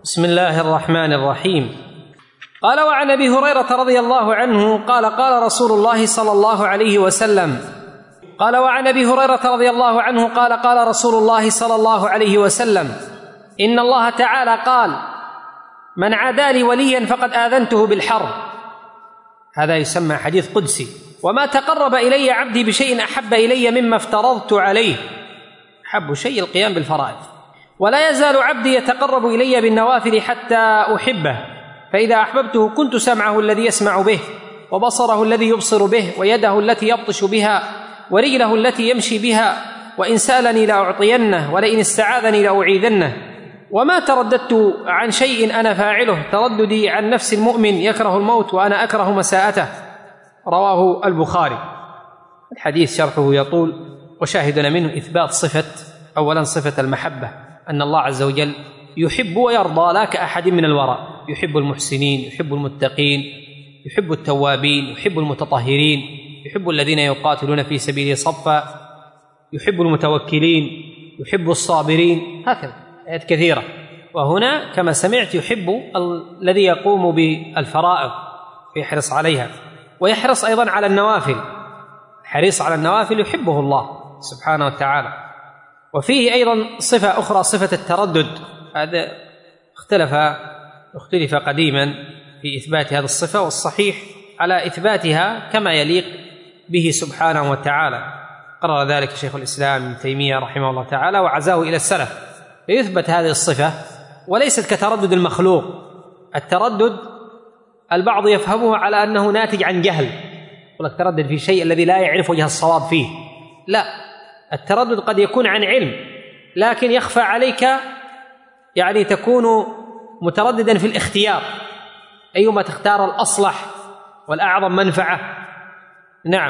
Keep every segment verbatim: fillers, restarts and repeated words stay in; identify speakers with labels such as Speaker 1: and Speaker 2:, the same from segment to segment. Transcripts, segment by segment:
Speaker 1: بسم الله الرحمن الرحيم. قال: وعن ابي هريره رضي الله عنه قال: قال رسول الله صلى الله عليه وسلم قال وعن ابي هريره رضي الله عنه قال: قال رسول الله صلى الله عليه وسلم: ان الله تعالى قال: من عادى لي وليا فقد آذنته بالحرب. هذا يسمى حديث قدسي. وما تقرب إلي عبدي بشيء أحب إلي مما افترضت عليه. أحب شيء القيام بالفرائض. ولا يزال عبدي يتقرب إلي بالنوافل حتى أحبه، فإذا أحببته كنت سمعه الذي يسمع به، وبصره الذي يبصر به، ويده التي يبطش بها، ورجله التي يمشي بها، وإن سألني لأعطينه، ولئن استعاذني لأعيذنه. وما ترددت عن شيء أنا فاعله ترددي عن نفس المؤمن يكره الموت وأنا أكره مساءته. رواه البخاري. الحديث شرحه يطول، وشاهدنا منه إثبات صفة، أولا صفة المحبة، أن الله عز وجل يحب ويرضى لا كأحد من الوراء، يحب المحسنين، يحب المتقين، يحب التوابين، يحب المتطهرين، يحب الذين يقاتلون في سبيله صفا، يحب المتوكلين، يحب الصابرين، هكذا آيات كثيرة. وهنا كما سمعت يحب الذي يقوم بالفرائض ويحرص عليها، ويحرص أيضا على النوافل. حريص على النوافل يحبه الله سبحانه وتعالى. وفيه أيضا صفة أخرى، صفة التردد. هذا اختلف اختلف قديما في إثبات هذه الصفة، والصحيح على إثباتها كما يليق به سبحانه وتعالى. قرر ذلك شيخ الإسلام ابن تيمية رحمه الله تعالى وعزاه إلى السلف، فيثبت هذه الصفة وليست كتردد المخلوق. التردد البعض يفهمه على أنه ناتج عن جهل، يقول لك تردد في شيء الذي لا يعرف وجه الصواب فيه. لا، التردد قد يكون عن علم لكن يخفى عليك، يعني تكون مترددا في الاختيار، أيما تختار الأصلح والأعظم منفعة، نعم،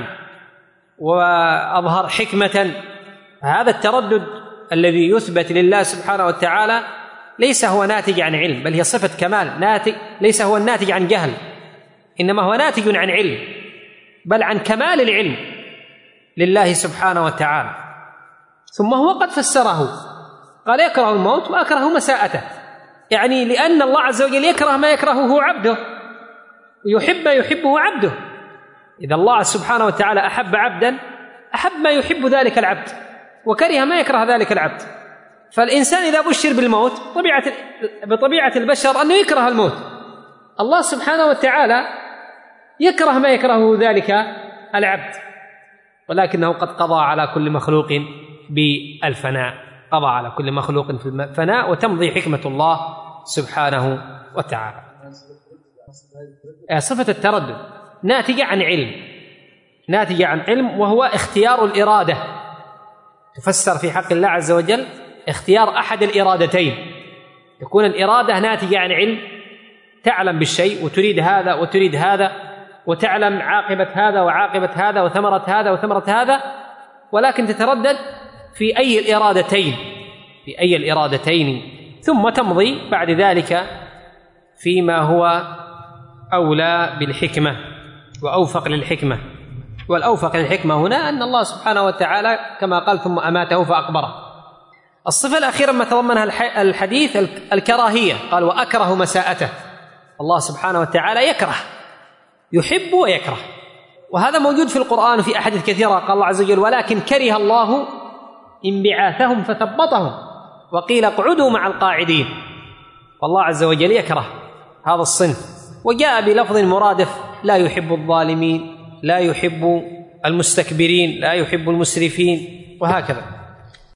Speaker 1: وأظهر حكمة. هذا التردد الذي يثبت لله سبحانه وتعالى ليس هو ناتج عن علم، بل هي صفة كمال، ناتج ليس هو الناتج عن جهل، إنما هو ناتج عن علم، بل عن كمال العلم لله سبحانه وتعالى. ثم هو قد فسره، قال: يكره الموت وأكره مساءته، يعني لأن الله عز وجل يكره ما يكرهه عبده، ويحب ما يحبه عبده. إذا الله سبحانه وتعالى أحب عبدا أحب ما يحب ذلك العبد، وكره ما يكره ذلك العبد. فالإنسان إذا بشر بالموت طبيعة بطبيعة البشر أنه يكره الموت. الله سبحانه وتعالى يكره ما يكرهه ذلك العبد، ولكنه قد قضى على كل مخلوق بالفناء، قضى على كل مخلوق في الفناء، وتمضي حكمة الله سبحانه وتعالى. صفة التردد ناتجة عن علم، ناتجة عن علم، وهو اختيار الإرادة. تفسر في حق الله عز وجل اختيار أحد الإرادتين، تكون الإرادة ناتجة عن علم، تعلم بالشيء وتريد هذا وتريد هذا، وتعلم عاقبة هذا وعاقبة هذا وثمرة هذا وثمرة هذا، ولكن تتردد في أي الإرادتين في أي الإرادتين ثم تمضي بعد ذلك فيما هو أولى بالحكمة وأوفق للحكمة. والأوفق للحكمة هنا أن الله سبحانه وتعالى كما قال: ثم أماته فأقبره. الصفة الأخيرة ما تضمنها الحديث الكراهية، قال: وأكره مساءته. الله سبحانه وتعالى يكره، يحب ويكره، وهذا موجود في القرآن في أحاديث كثيرة. قال الله عز وجل: ولكن كره الله انبعاثهم فثبطهم وقيل اقعدوا مع القاعدين. والله عز وجل يكره هذا الصنف، وجاء بلفظ مرادف: لا يحب الظالمين، لا يحب المستكبرين، لا يحب المسرفين، وهكذا.